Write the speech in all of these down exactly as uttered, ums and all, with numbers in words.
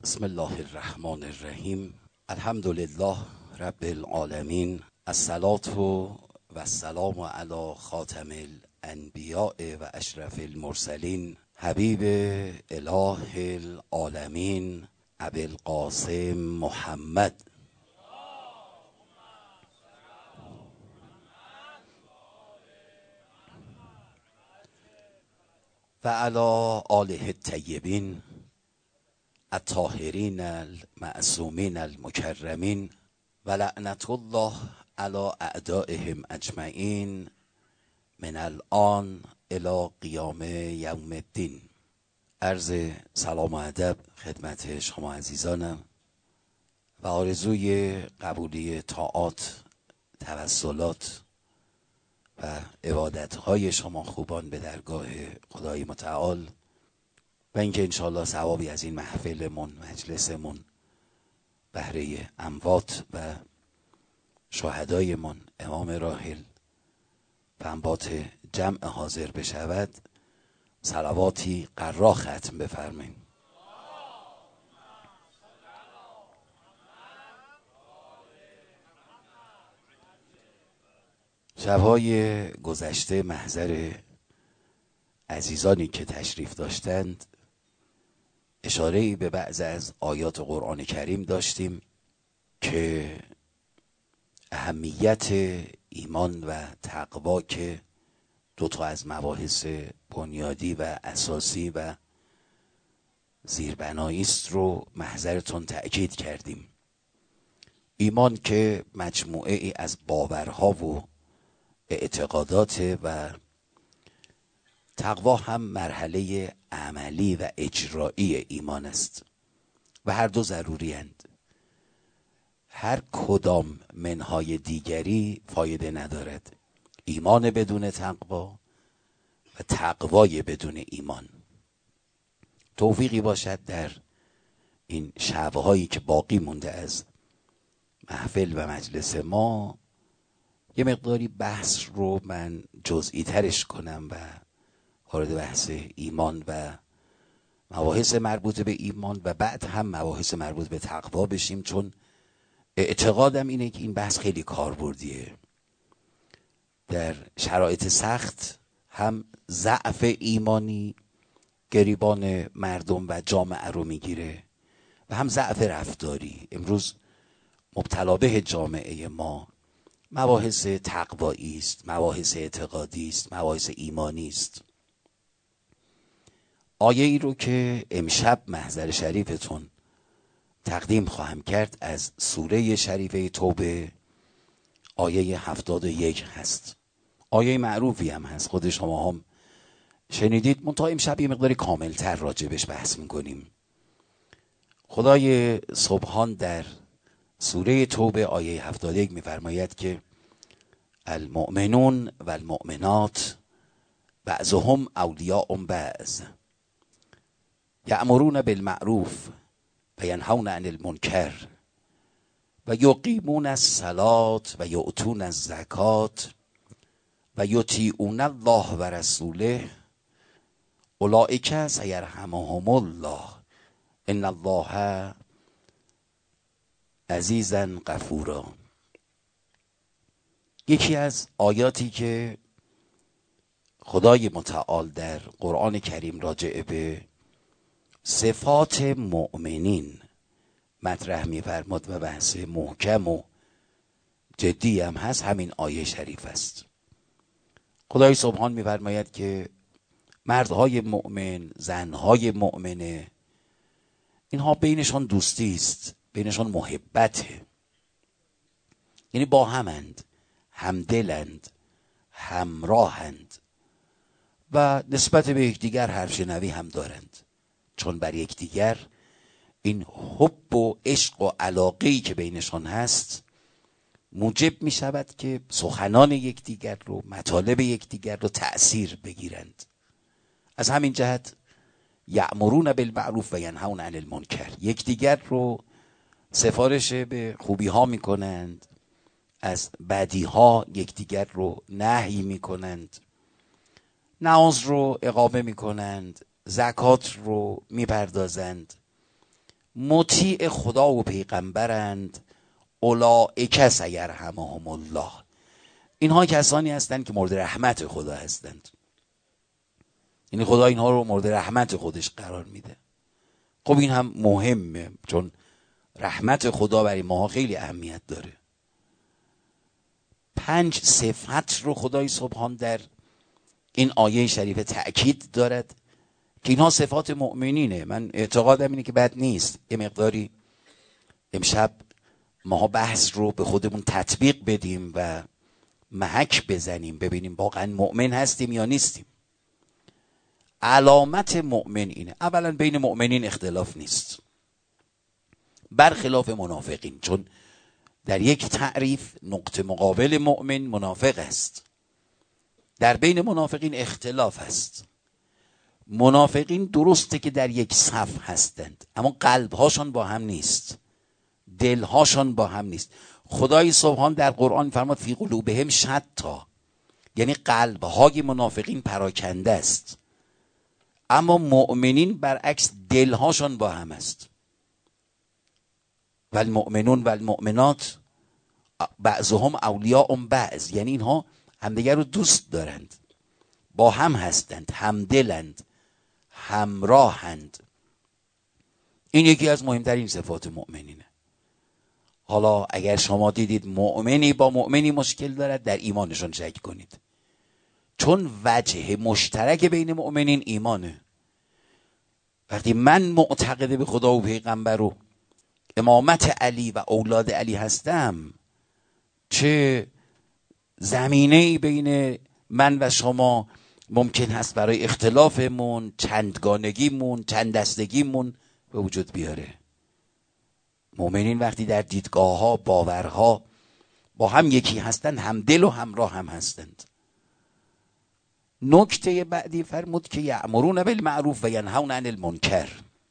بسم الله الرحمن الرحیم. الحمد لله رب العالمین. الصلاة و السلام علی خاتم الانبیاء و اشرف المرسلین، حبیب اله العالمین ابی القاسم محمد. و علی آله الطیبین الطاهرین المعصومین المکرمین و لعنت الله علی اعدائهم اجمعین من الان الی قیام یوم الدین. عرض سلام و ادب خدمت شما عزیزانم و آرزوی قبولی طاعات، توسلات و عبادتهای شما خوبان به درگاه خدای متعال و اینکه انشاءالله ثوابی از این محفلمون، مجلسمون، بهره اموات و شهدایمون امام راحل و انبات جمع حاضر بشود. صلواتی قرا ختم بفرمایید. شبهای گذشته محضر عزیزانی که تشریف داشتند اشاره‌ای به بعض از آیات قرآن کریم داشتیم که اهمیت ایمان و تقوا که دو تا از مباحث بنیادی و اساسی و زیربنایی است رو محضرتون تأکید کردیم. ایمان که مجموعه ای از باورها و اعتقادات و تقوا هم مرحله عملی و اجرایی ایمان است و هر دو ضروری اند. هر کدام منهای دیگری فایده ندارد. ایمان بدون تقوا و تقوای بدون ایمان. توفیقی باشد در این شبهایی که باقی مونده از محفل و مجلس ما یه مقداری بحث رو من جزئی ترش کنم و وارد بحث ایمان و مباحث مربوط به ایمان و بعد هم مباحث مربوط به تقوا بشیم، چون اعتقادم اینه که این بحث خیلی کاربردیه. در شرایط سخت هم ضعف ایمانی گریبان مردم و جامعه رو میگیره و هم ضعف رفتاری. امروز مبتلا به جامعه ما مباحث تقوایی است، مباحث اعتقادی است، مباحث ایمانی است. آیه ای رو که امشب محضر شریفتون تقدیم خواهم کرد از سوره شریفه توبه، آیه هفتاد و یک هست. آیه معروفی هم هست، خود شما هم شنیدید، منتها امشب یه مقداری کاملتر راجبش بحث میکنیم. خدای سبحان در سوره توبه آیه هفتاد و یک میفرماید که المؤمنون و المؤمنات بعضهم اولیاء بعض یأمرون بالمعروف و ینهون عن المنکر و یقیمون الصلاة و یؤتون الزکاة و یطیعون الله و رسوله اولئک سیرحمهم الله ان الله عزیزا غفورا. یکی از آیاتی که خدای متعال در قرآن کریم راجع به صفات مؤمنین مطرح می‌فرماد و بحث محکم و جدی هم هست، همین آیه شریف است. خدای سبحان می‌فرماید که مردهای مؤمن، زنهای مؤمنه، اینها بینشان دوستی است، بینشان محبته، یعنی با همند، همدلند، همراهند و نسبت به یکدیگر حرف شنوی هم دارند، چون بر یکدیگر این حب و عشق و علاقه‌ای که بینشان هست موجب می شود که سخنان یکدیگر رو، مطالب یکدیگر رو تأثیر بگیرند. از همین جهت یأمرون بالمعروف و ینهون عن المنکر، یکدیگر رو سفارش به خوبی ها می کنند، از بدی ها یکدیگر رو نهی می کنند، نماز رو اقامه می کنند، زکات رو می پردازند مطیع خدا و پیغمبرند، اولئک سیرحمهم الله، اینها کسانی هستند که مورد رحمت خدا هستند. یعنی خدا اینها رو مورد رحمت خودش قرار میده. خب این هم مهمه، چون رحمت خدا برای ما خیلی اهمیت داره. پنج صفت رو خدای سبحان در این آیه شریفه تأکید دارد که اینها صفات مؤمنینه. من اعتقادم اینه که بد نیست یه مقداری امشب ما بحث رو به خودمون تطبیق بدیم و محک بزنیم، ببینیم واقعا مؤمن هستیم یا نیستیم. علامت مؤمن اینه، اولا بین مؤمنین اختلاف نیست، برخلاف منافقین، چون در یک تعریف نقطه مقابل مؤمن منافق است. در بین منافقین اختلاف است. منافقین درسته که در یک صف هستند، اما قلبهاشون با هم نیست، دلهاشون با هم نیست. خدای سبحان در قرآن فرمود فی قلوبهم شتا، یعنی قلبهای منافقین پراکنده است، اما مؤمنین برعکس دلهاشون با هم است. والمؤمنون والمؤمنات بعضهم اولیاء بعض، یعنی اینها همدیگر رو دوست دارند، با هم هستند، همدلند، همراهند. این یکی از مهمترین صفات مؤمنینه. حالا اگر شما دیدید مؤمنی با مؤمنی مشکل دارد، در ایمانشون شک کنید، چون وجه مشترک بین مؤمنین ایمانه. وقتی من معتقد به خدا و پیغمبر و امامت علی و اولاد علی هستم، چه زمینه‌ای بین من و شما ممکن هست برای اختلافمون، چندگانگیمون، چند دستگیمون به وجود بیاره. مؤمنین وقتی در دیدگاه ها، باورها با هم یکی هستند، هم دل و همراه هم هستند. نکته بعدی فرمود که یأمرون بالمعروف و ینهون عن المنکر.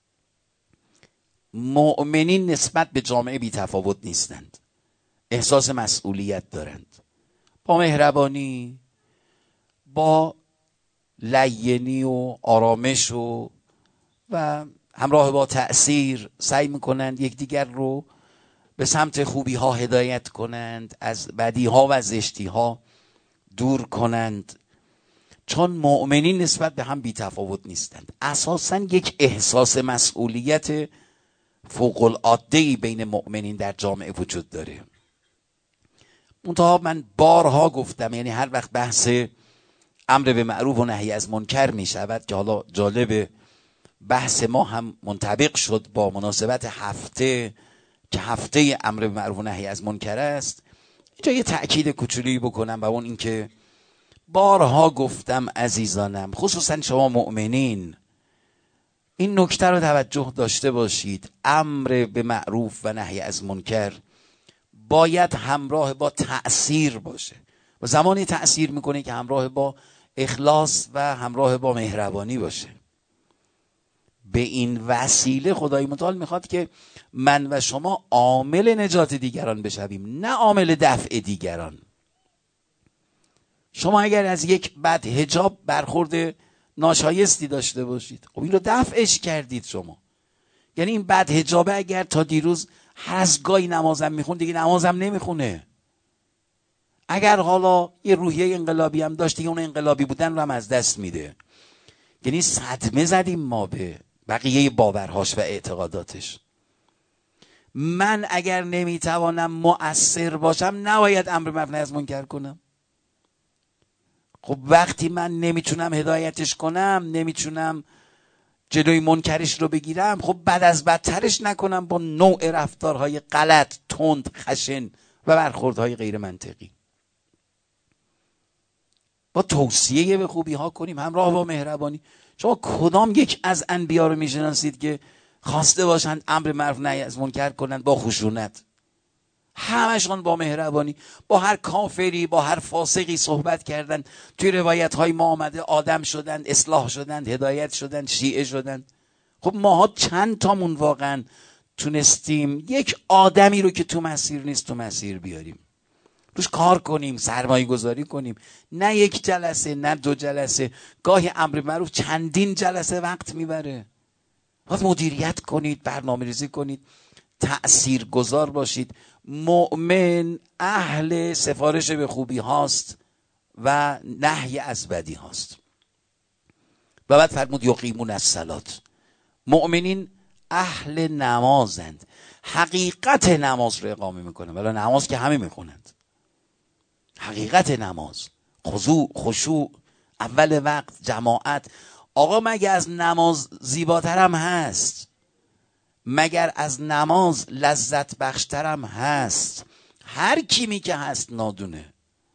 مؤمنین نسبت به جامعه بی تفاوت نیستند، احساس مسئولیت دارند. با مهربانی، با لینی و آرامش و و همراه با تأثیر سعی میکنند یکدیگر رو به سمت خوبی ها هدایت کنند، از بدی ها و زشتی ها دور کنند، چون مؤمنین نسبت به هم بی تفاوت نیستند. اساساً یک احساس مسئولیت فوق العاده‌ای بین مؤمنین در جامعه وجود داره. منتها من بارها گفتم، یعنی هر وقت بحث امر به معروف و نهی از منکر می شود، که حالا جالب بحث ما هم منطبق شد با مناسبت هفته که هفته امر به معروف و نهی از منکر است، اینجا یه تأکید کوچولی بکنم و اون اینکه بارها گفتم عزیزانم، خصوصا شما مؤمنین، این نکته رو توجه داشته باشید. امر به معروف و نهی از منکر باید همراه با تأثیر باشه و زمانی تأثیر میکنه که همراه با اخلاص و همراه با مهربانی باشه. به این وسیله خدای متعال میخواد که من و شما عامل نجات دیگران بشویم، نه عامل دفع دیگران. شما اگر از یک بد حجاب برخورد ناشایستی داشته باشید، خب این رو دفعش کردید شما. یعنی این بد حجابه اگر تا دیروز هر از گاهی نمازم میخوند، دیگه نمازم نمیخونه. اگر حالا یه روحیه انقلابی هم داشت، دیگه اون انقلابی بودن رو هم از دست میده. یعنی صدمه زدیم ما به بقیه باورهاش و اعتقاداتش. من اگر نمیتوانم مؤثر باشم، نباید امر مبنی از منکر کنم. خب وقتی من نمیتونم هدایتش کنم، نمیتونم جلوی منکرش رو بگیرم، خب بعد از بدترش نکنم با نوع رفتارهای غلط، تند، خشن و برخوردهای غیر منطقی. با توصیه به خوبی ها کنیم همراه با مهربانی. شما کدام یک از انبیا رو میشناسید که خواسته باشند امر معروف نهی از منکر کنند با خشونت؟ همشون با مهربانی. با هر کافری، با هر فاسقی صحبت کردند. توی روایت های ما آمده آدم شدند، اصلاح شدند، هدایت شدند، شیعه شدند. خب ماها چند تامون واقعا تونستیم یک آدمی رو که تو مسیر نیست تو مسیر بیاریم، روش کار کنیم، سرمایه گذاری کنیم؟ نه یک جلسه، نه دو جلسه، گاهی امر معروف چندین جلسه وقت میبره. باید مدیریت کنید، برنامه ریزی کنید، تأثیر گذار باشید. مؤمن اهل سفارش به خوبی هاست و نهی از بدی هاست. و بعد فرمود یقیمون الصلات. مؤمنین اهل نمازند، حقیقت نماز رو اقامه میکنن. ولی نماز که همه میخونند، حقیقت نماز، خضوع، خشوع، اول وقت، جماعت. آقا مگر از نماز زیباترم هست؟ مگر از نماز لذت بخشترم هست؟ هر کیمی که هست نادونه.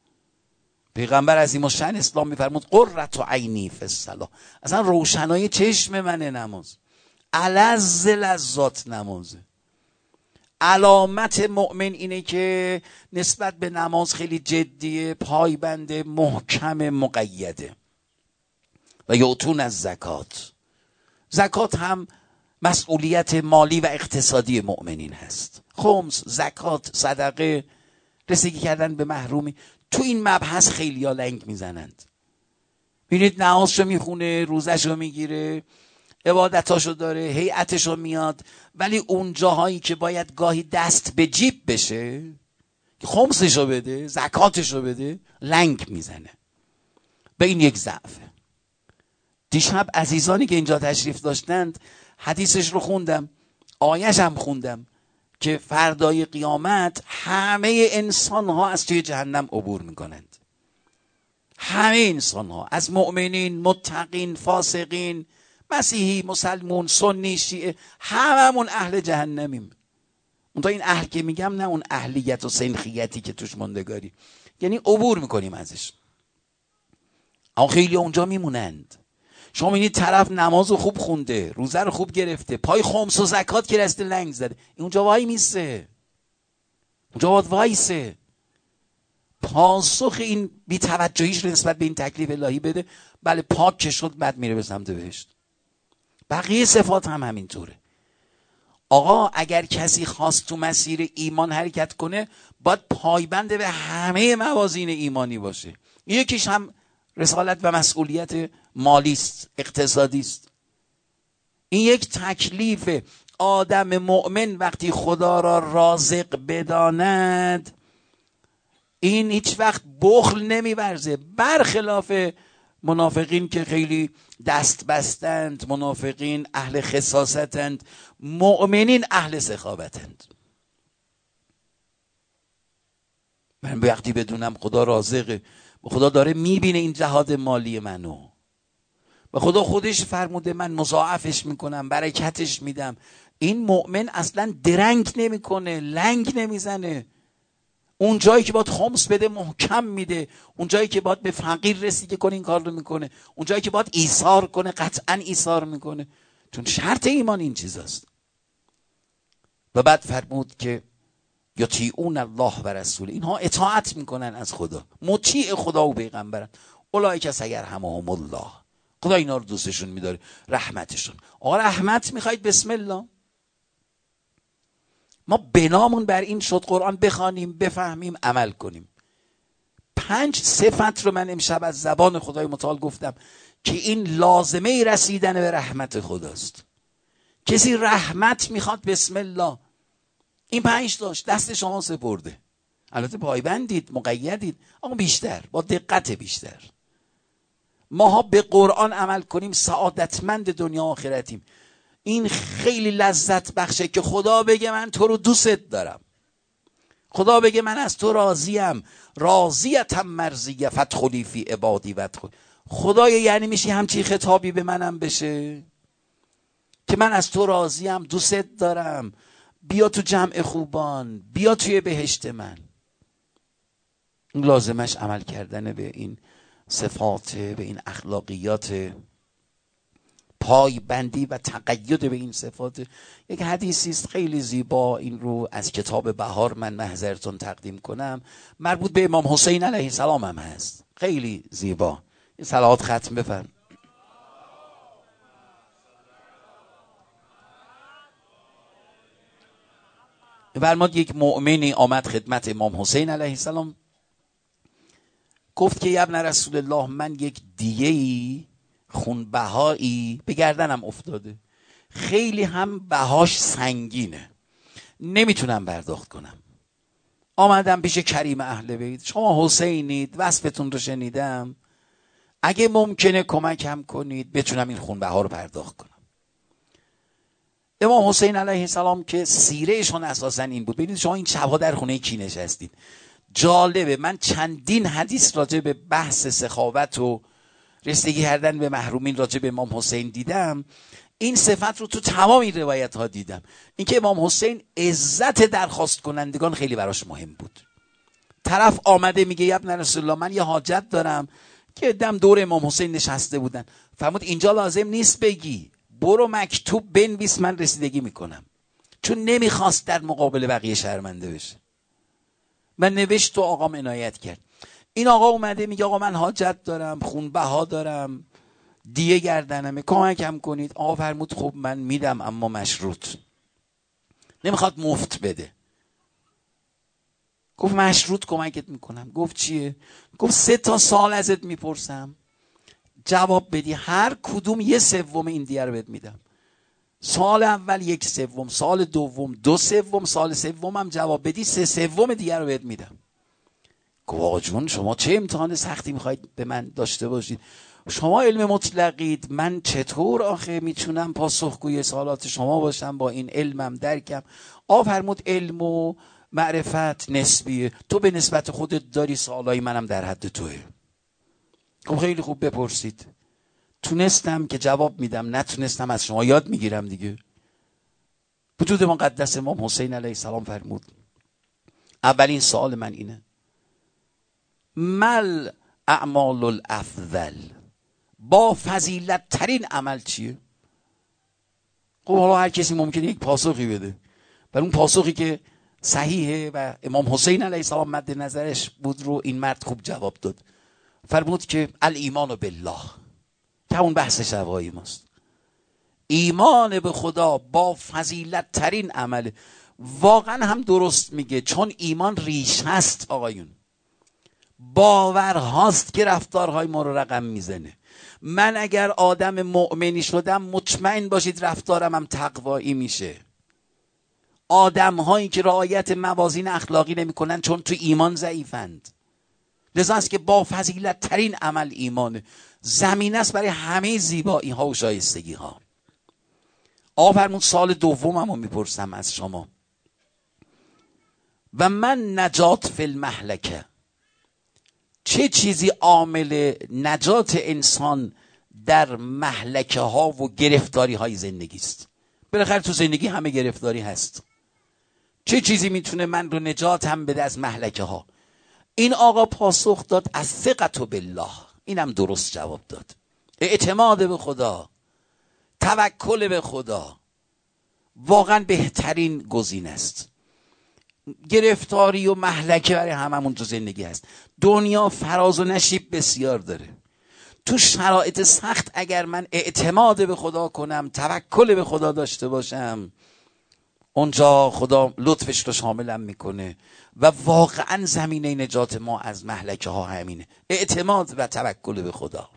پیغمبر عظیم الشأن اسلام میفرمود قرة عینی فی الصلاة. اصلا روشنای چشم منه نماز، الذ لذات نمازه. علامت مؤمن اینه که نسبت به نماز خیلی جدیه، پایبنده، محکم، مقیده. و یؤتون الزکات. زکات هم مسئولیت مالی و اقتصادی مؤمنین هست. خمس، زکات، صدقه، رسیدگی کردن به محرومی. تو این مبحث خیلی ها لنگ میزنند. ببینید نمازشو میخونه، روزشو میگیره، عبادتاشو داره، هیئتشو میاد، ولی اون جاهایی که باید گاهی دست به جیب بشه، خمسشو بده، زکاتشو بده، لنگ میزنه. به این یک ضعفه. دیشب عزیزانی که اینجا تشریف داشتند حدیثش رو خوندم، آیش هم خوندم که فردای قیامت همه انسان ها از توی جهنم عبور میکنند. همه انسان ها، از مؤمنین، متقین، فاسقین، مسیحی، مسلمون، سنی، شیعه، هممون اهل جهنمیم. اون تا این اهل که میگم نه اون اهلیت و سنخیتی که توش ماندگاری، یعنی عبور میکنیم ازش. اما خیلی اونجا میمونند. شما میبینید طرف نماز رو خوب خونده، روزه رو خوب گرفته، پای خمس و زکات که رسته لنگ زده، اونجا وای میسه، اونجا باید وایسه، پاسخ این بی‌توجهیش رو نسبت به این تکلیف الهی بده. بله پاک که شد بعد میره به سمت بهشت. بقیه صفات هم همینطوره. آقا اگر کسی خواست تو مسیر ایمان حرکت کنه باید پایبند به همه موازین ایمانی باشه. یکیش هم رسالت و مسئولیت مالی است، اقتصادی است. این یک تکلیف. آدم مؤمن وقتی خدا را رازق بداند این هیچ وقت بخل نمیورزه، برخلاف منافقین که خیلی دست بستند. منافقین اهل خساستند، مؤمنین اهل سخاوتند. من وقتی بدونم خدا رازقه، خدا داره میبینه این جهاد مالی منو، و خدا خودش فرموده من مضاعفش میکنم، برکتش میدم، این مؤمن اصلا درنگ نمیکنه، لنگ نمیزنه. اون جایی که باید خمس بده محکم میده، اون جایی که باید به فقیر رسیدگی کنه این کار رو میکنه، اون جایی که باید ایثار کنه قطعا ایثار میکنه، چون شرط ایمان این چیزاست. و بعد فرمود که یطیعون الله و رسول، اینها اطاعت میکنن از خدا، مطیع خدا و پیغمبرن. اولئک سیرحمهم الله، خدا اینا رو دوستشون میداره، رحمتشون. آقا رحمت میخواید؟ بسم الله. ما بنامون بر این شد قرآن بخوانیم، بفهمیم، عمل کنیم. پنج صفت رو من امشب از زبان خدای متعال گفتم که این لازمه رسیدن به رحمت خداست. کسی رحمت میخواد بسم الله. این پنج داشت، دست شما سپرده. البته پایبندید، مقیدید، اما بیشتر، با دقت بیشتر. ماها به قرآن عمل کنیم سعادتمند دنیا و آخرتیم. این خیلی لذت بخشه که خدا بگه من تو رو دوست دارم، خدا بگه من از تو راضیم، راضیتم مرضیه فادخلی فی عبادی وادخل. خدای یعنی میشه همچی خطابی به منم بشه که من از تو راضیم، دوست دارم، بیا تو جمع خوبان، بیا توی بهشت من. لازمش عمل کردن به این صفات، به این اخلاقیات، پای بندی و تقید به این صفات. یک حدیثی است خیلی زیبا، این رو از کتاب بهار من محضرتون تقدیم کنم، مربوط به امام حسین علیه السلام هم هست، خیلی زیبا. این صلوات ختم بفرم. فرمود یک مؤمنی آمد خدمت امام حسین علیه السلام، گفت که یا ابن رسول الله، من یک دیه‌ای خونبهایی به گردنم افتاده، خیلی هم بهاش سنگینه، نمیتونم پرداخت کنم. آمدم پیش کریم اهل بیت، شما حسینید، وصفتون رو شنیدم، اگه ممکنه کمکم کنید بتونم این خونبها رو پرداخت کنم. امام حسین علیه السلام که سیرهشون اساسا این بود، ببینید شما این شبها در خونه کی نشستید. جالبه، من چندین حدیث راجع به بحث سخاوت و رسیدگی کردن به محرومین راجع به امام حسین دیدم. این صفت رو تو تمام این روایت ها دیدم، اینکه امام حسین عزت درخواست کنندگان خیلی براش مهم بود. طرف آمده میگه یا ابن رسول الله من یه حاجت دارم، که دم دور امام حسین نشسته بودن، فرمود اینجا لازم نیست بگی، برو مکتوب بنویس من رسیدگی میکنم، چون نمیخواست در مقابل بقیه شرمنده بشه. من نوشت تو آقام عنایت کرد. این آقا اومده میگه آقا من حاجت دارم، خونبها دارم، دیه گردنمه، کمکم کنید. آقا فرمود خب من میدم اما مشروط. نمیخواد مفت بده. گفت مشروط کمکت میکنم. گفت چیه؟ گفت سه تا سال ازت میپرسم، جواب بدی، هر کدوم یه سوم این دیه رو بهت میدم. سال اول یک سوم، سال دوم دو سوم، سال سوم هم جواب بدی سه سوم دیگه رو بهت میدم. گفت آقا جون شما چه امتحان سختی میخواید به من داشته باشید؟ شما علم مطلقید، من چطور آخه میتونم پاسخگوی سوالات شما باشم با این علمم درکم؟ آ فرمود علم و معرفت نسبیه، تو به نسبت خودت داری، سوالای منم در حد توه. خب خیلی خوب بپرسید، تونستم که جواب میدم، نتونستم از شما یاد میگیرم دیگه. وجود مقدس امام حسین علیه السلام فرمود اولین سوال من اینه، مل اعمال الافضل، با فضیلت ترین عمل چیه؟ خب حالا هر کسی ممکنه یک پاسخی بده، ولی اون پاسخی که صحیحه و امام حسین علیه السلام مد نظرش بود رو این مرد خوب جواب داد. فرمود که الایمان بالله، که اون بحث شبهای ماست. ایمان به خدا با فضیلت ترین عمله. واقعا هم درست میگه، چون ایمان ریش هست آقایون، باورهاست که رفتارهای ما رو رقم میزنه. من اگر آدم مؤمنی شدم مطمئن باشید رفتارم هم تقوایی میشه. آدم هایی که رعایت موازین اخلاقی نمی کنن چون تو ایمان ضعیفند. لذا است که با فضیلت ترین عمل ایمانه، زمینه است برای همه زیبایی ها و شایستگی ها. آقا فرمود سال دومم رو میپرسم از شما، و من نجات فی المهلکه، چه چیزی عامل نجات انسان در مهلکه ها و گرفتاری های زندگی است؟ بالاخره تو زندگی همه گرفتاری هست. چه چیزی میتونه من رو نجات هم بده از مهلکه ها؟ این آقا پاسخ داد از ثقة بالله. اینم درست جواب داد. اعتماد به خدا، توکل به خدا واقعا بهترین گزینه است. گرفتاری و مهلکه برای هممون تو زندگی هست. دنیا فراز و نشیب بسیار داره. تو شرایط سخت اگر من اعتماد به خدا کنم، توکل به خدا داشته باشم، اونجا خدا لطفش رو شاملم میکنه و واقعا زمینه نجات ما از مهلکه ها همینه، اعتماد و توکل به خدا.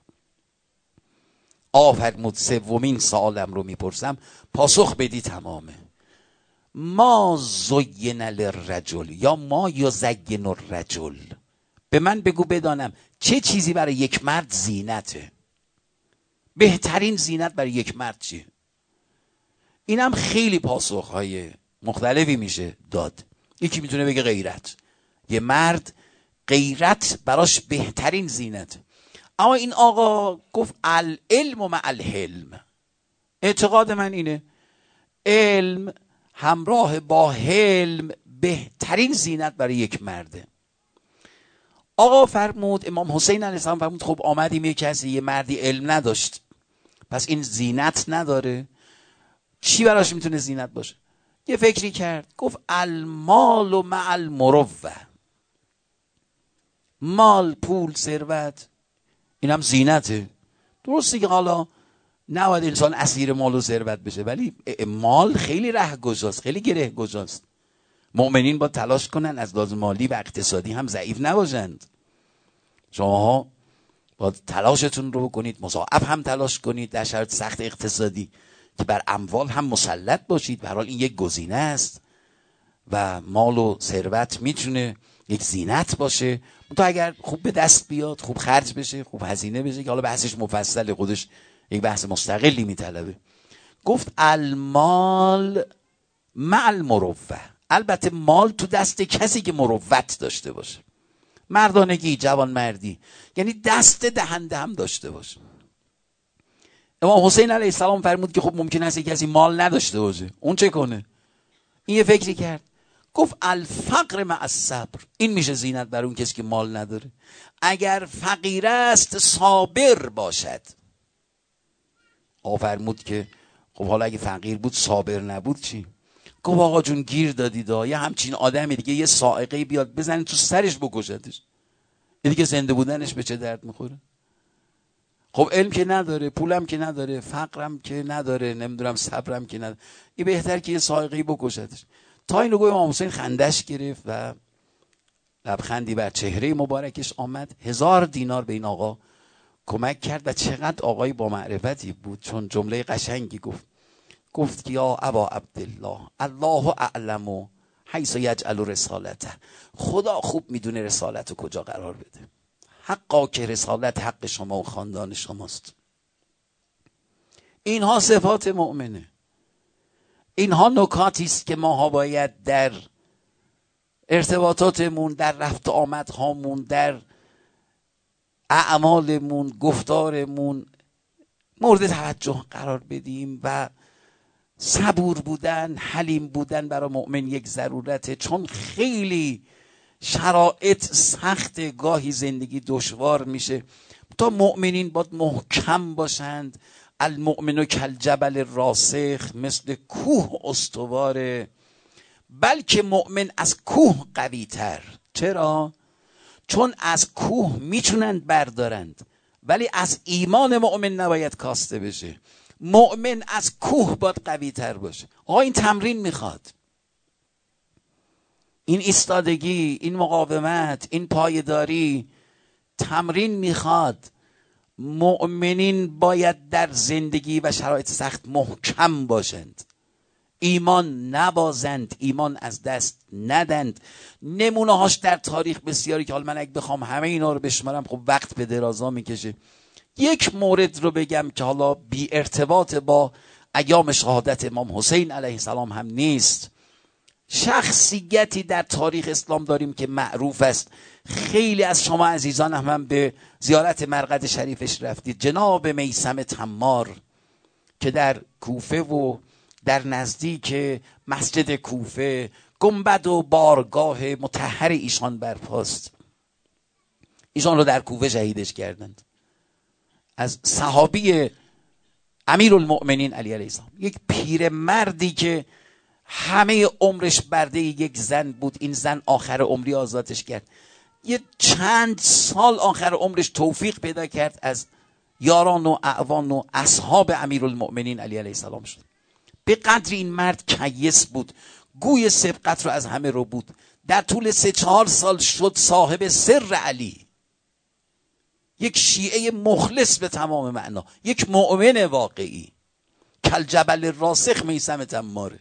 آفرمود سومین سوالم رو میپرسم، پاسخ بدی تمامه. ما زین للرجل یا ما یزین الرجل، به من بگو بدانم چه چیزی برای یک مرد زینته؟ بهترین زینت برای یک مرد چیه؟ اینم خیلی پاسخهای مختلفی میشه داد. یکی میتونه بگه غیرت، یه مرد غیرت براش بهترین زینت. اما این آقا گفت العلم و مع الحلم. اعتقاد من اینه علم همراه با حلم بهترین زینت برای یک مرده. آقا فرمود، امام حسین علیه السلام فرمود خب آمدیم یه کسی یه مردی علم نداشت، پس این زینت نداره، چی براش میتونه زینت باشه؟ یه فکری کرد، گفت المال و مع المروه، مال، پول، ثروت، اینم زینته. درسته که حالا نباید انسان اسیر مال و ثروت بشه، ولی مال خیلی رهگشاست، خیلی گرهگشاست. مؤمنین با تلاش کنن از لحاظ مالی و اقتصادی هم ضعیف نباشند. شماها با تلاشتون رو بکنید، مضاعف هم تلاش کنید در شرایط سخت اقتصادی، که بر اموال هم مسلط باشید. به هر حال این یک گزینه است و مال و ثروت میتونه یک زینت باشه، تو اگر خوب به دست بیاد، خوب خرج بشه، خوب هزینه بشه، که حالا بحثش مفصل، خودش یک بحث مستقلی میطلبه. گفت المال مع المروه، البته مال تو دست کسی که مروت داشته باشه، مردانگی، جوان مردی، یعنی دست دهنده هم داشته باشه. امام حسین علیه السلام فرمود که خب ممکن است کسی مال نداشته باشه، اون چه کنه؟ این یه فکری کرد، گفت الفقر مع الصبر، این میشه زینت بر اون کسی که مال نداره. اگر فقیر است صابر باشد. آقا فرمود که خب حالا اگه فقیر بود صابر نبود چی؟ گفت آقا جون گیر دادید، یه همچین آدمی دیگه یه صاعقه بیاد بزنید تو سرش بکشتش، دیگه زنده بودنش به چه درد میخوره؟ خب علم که نداره، پولم که نداره، فقرم که نداره، نمیدونم صبرم که نداره، این بهتر که یه صاعقه بکشتش. تا اینو گفت امام حسین خندش گرفت و لبخندی بر چهره مبارکش آمد. هزار دینار به این آقا کمک کرد و چقدر آقای با معرفتی بود، چون جمله قشنگی گفت. گفت که یا ابا عبدالله الله اعلم حیث یجعل رسالته، خدا خوب میدونه رسالت کجا قرار بده. حقا که رسالت حق شما و خاندان شماست. اینها صفات مؤمنه، اینها نکاتی است که ماها باید در ارتباطاتمون، در رفت آمدهامون، در اعمالمون، گفتارمون مورد توجه قرار بدیم. و صبور بودن، حلیم بودن برای مؤمن یک ضرورته، چون خیلی شرایط سخت، گاهی زندگی دشوار میشه. تا مؤمنین باید محکم باشند. المؤمن کالجبل الراسخ، مثل کوه استواره. بلکه مؤمن از کوه قوی تر. چرا؟ چون از کوه میتونند بردارند، ولی از ایمان مؤمن نباید کاسته بشه. مؤمن از کوه باید قوی تر باشه. آقا این تمرین میخواد، این ایستادگی، این مقاومت، این پایداری تمرین میخواد. مؤمنین باید در زندگی و شرایط سخت محکم باشند، ایمان نبازند، ایمان از دست ندند. نمونه هاش در تاریخ بسیاری که حال من اگه بخوام همه اینا رو بشمارم خب وقت به درازا میکشه. یک مورد رو بگم که حالا بی ارتباط با ایام شهادت امام حسین علیه السلام هم نیست. شخصیتی در تاریخ اسلام داریم که معروف است، خیلی از شما عزیزان هم, هم به زیارت مرقد شریفش رفتید، جناب میثم تمار که در کوفه و در نزدیک مسجد کوفه گنبد و بارگاه مطهر ایشان برپاست. ایشان رو در کوفه شهیدش کردند. از صحابی امیرالمؤمنین علی علیه السلام، یک پیر مردی که همه عمرش برده یک زن بود. این زن آخر عمری آزادش کرد. یه چند سال آخر عمرش توفیق پیدا کرد، از یاران و اعوان و اصحاب امیرالمؤمنین علی علیه السلام شد. به قدر این مرد کیس بود، گوی سبقت رو از همه رو بود. در طول سه چهار سال شد صاحب سر علی، یک شیعه مخلص به تمام معنا، یک مؤمن واقعی. کالجبل راسخ میثم تماره.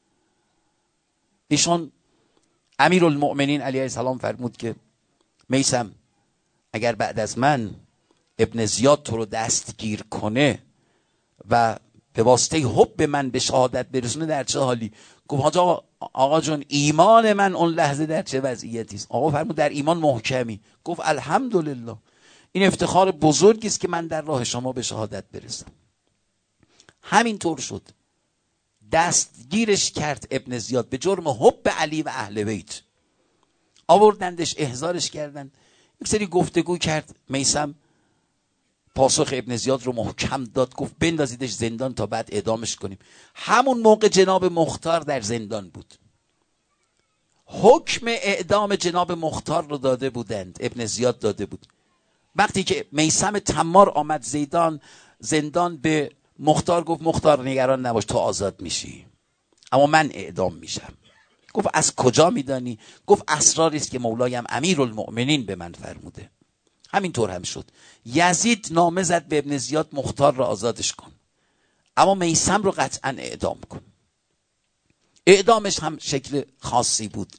ایشان امیرالمؤمنین علیه السلام فرمود که میثم اگر بعد از من ابن زیاد تو رو دستگیر کنه و به واسطه حب من به شهادت برسونه در چه حالی؟ گفت آقا آقا جون ایمان من اون لحظه در چه وضعیتی است؟ آقا فرمود در ایمان محکمی. گفت الحمدلله، این افتخار بزرگی است که من در راه شما به شهادت برسم. همینطور شد، دستگیرش کرد ابن زیاد به جرم حب علی و اهل بیت. آوردندش، احضارش کردند، یک سری گفتگو کرد. میثم پاسخ ابن زیاد رو محکم داد، گفت بندازیدش زندان تا بعد اعدامش کنیم. همون موقع جناب مختار در زندان بود، حکم اعدام جناب مختار رو داده بودند، ابن زیاد داده بود. وقتی که میثم تمار آمد زیدان زندان، به مختار گفت مختار نگران نباش، تو آزاد میشی، اما من اعدام میشم. گفت از کجا میدانی؟ گفت اسراری است که مولایم امیرالمؤمنین به من فرموده. همینطور هم شد. یزید نامه زد به ابن زیاد مختار را آزادش کن. اما میثم رو قطعا اعدام کن. اعدامش هم شکل خاصی بود،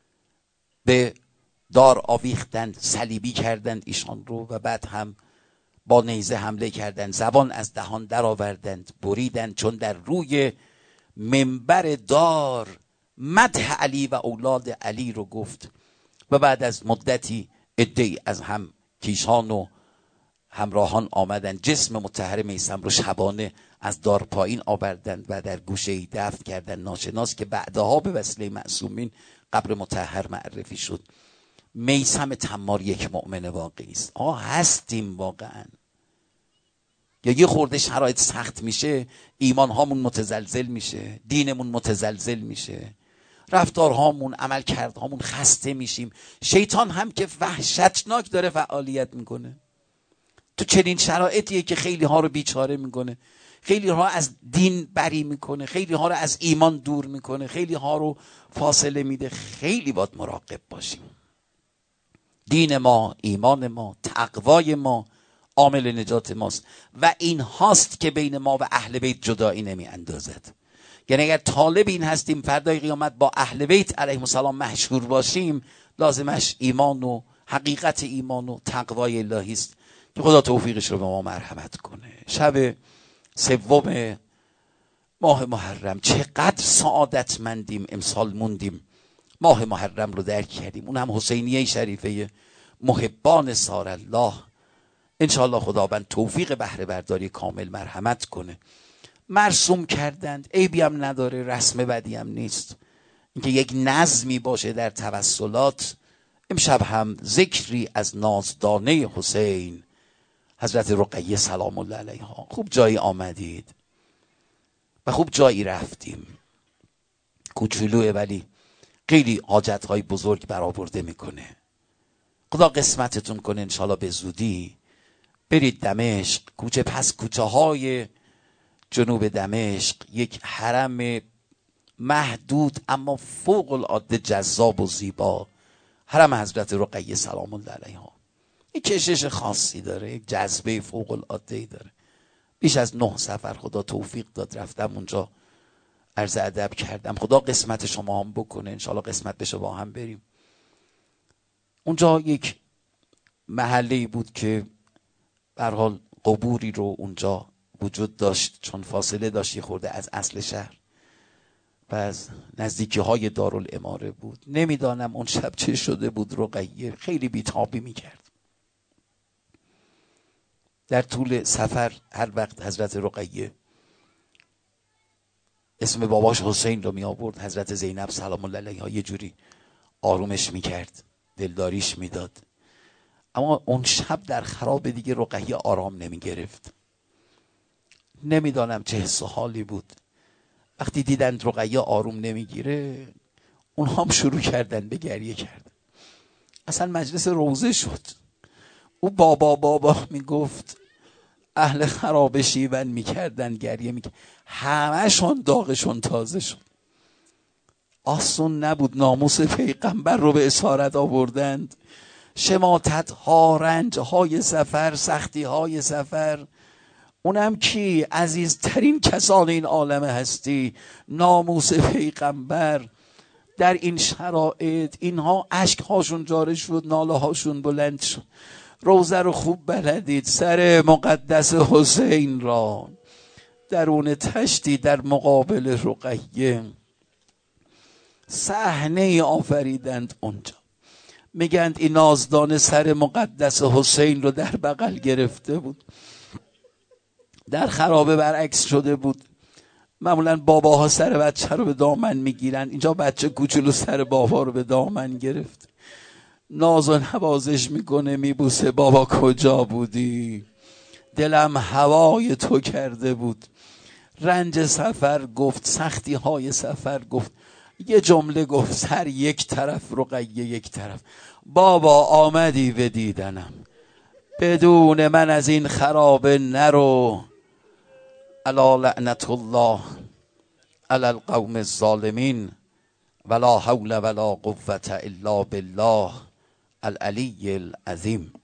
به دار آویختند، صلیبی کردند ایشان رو و بعد هم با نیزه حمله کردند، زبان از دهان در آوردند، بریدند، چون در روی منبر دار مدح علی و اولاد علی رو گفت و بعد از مدتی عده‌ای از هم کیشان و همراهان آمدند، جسم مطهر میثم رو شبانه از دار پایین آوردند و در گوشه‌ای دفن کردند، ناشناس که بعدها به وسیله معصومین قبر مطهر معرفی شد. میثم تمار یک مؤمن واقعی است. آه هستیم واقعا. یا یه خورده شرایط سخت میشه، ایمان هامون متزلزل میشه، دینمون متزلزل میشه، رفتارهامون، عملکردهامون خسته میشیم. شیطان هم که وحشتناک داره فعالیت میکنه تو چنین شرایطیه که خیلی ها رو بیچاره میکنه، خیلی ها از دین بری میکنه، خیلی ها رو از ایمان دور میکنه، خیلی ها رو فاصله میده. خیلی باید مراقب باشیم. دین ما، ایمان ما، تقوای ما عامل نجات ماست و این هاست که بین ما و اهل بیت جدایی نمی اندازد. یعنی اگر طالب این هستیم فردای قیامت با اهل بیت علیهم السلام مشهور باشیم، لازمش ایمان و حقیقت ایمان و تقوای الهی است که خدا توفیقش رو به ما مرحمت کنه. شب سوم ماه محرم چقدر سعادتمندیم، امسال موندیم ماه محرم رو درک کردیم، اون هم حسینیه شریفه محبان سار الله. انشاءالله خداوند توفیق بهره برداری کامل مرحمت کنه. مرسوم کردند، عیبی هم نداره، رسم بدی هم نیست، اینکه یک نظمی باشه در توسلات. امشب هم ذکری از نازدانه حسین حضرت رقیه سلام الله علیها. خوب جایی آمدید و خوب جایی رفتیم. کوچولوه ولی خیلی حاجتهای بزرگ برآورده میکنه. خدا قسمتتون کنه انشالله به زودی برید دمشق. کوچه پس کوچه های جنوب دمشق یک حرم محدود اما فوق العاده جذاب و زیبا، حرم حضرت رقیه سلام الله علیها. یک کشش خاصی داره، یک جذبه فوق العاده داره. بیش از نه سفر خدا توفیق داد رفتم اونجا، عرض ادب کردم. خدا قسمت شما هم بکنه، انشالله قسمت بشه با هم بریم. اونجا یک محله‌ای بود که به هر حال قبوری رو اونجا وجود داشت، چون فاصله داشت یه خورده از اصل شهر و از نزدیکی های دارالاماره بود. نمیدانم اون شب چه شده بود، رقیه خیلی بیتابی میکرد. در طول سفر هر وقت حضرت رقیه اسم باباش حسین رو می آورد، حضرت زینب سلام الله علیها یه جوری آرومش میکرد، دلداریش میداد. اما اون شب در خراب دیگه رقیه آرام نمی گرفت. نمیدانم چه حس و حالی بود. وقتی دیدند رقیه آروم نمیگیره، اونها هم شروع کردن به گریه کردن. اصلا مجلس روزه شد. او بابا بابا میگفت، اهل خرابه شیون میکردن، گریه میکردن، همه‌شون داغشون تازه شد. آسون نبود، ناموس پیغمبر رو به اسارت آوردند. شماتت ها، رنج های سفر، سختی های سفر. اونم کی؟ عزیزترین کسان این عالم هستی، ناموس پیغمبر. در این شرایط اینها اشک هاشون جاری شد، ناله هاشون بلند شد. روزه رو خوب بلدید، سر مقدس حسین را درون تشتی در مقابل رقیه صحنه آفریدند. اونجا میگند این نازدانه سر مقدس حسین رو در بغل گرفته بود. در خرابه برعکس شده بود. معمولا باباها سر بچه رو به دامن میگیرن، اینجا بچه کوچولو سر بابا رو به دامن گرفت، ناز و نوازش میکنه، میبوسه. بابا کجا بودی؟ دلم هوای تو کرده بود. رنج سفر گفت، سختی های سفر گفت، یه جمله گفت، سر یک طرف رقیه یک طرف. بابا آمدی به دیدنم، بدون من از این خرابه نرو. الا لعنت الله علی القوم الظالمین ولا حول ولا قوة الا بالله العلی العظیم.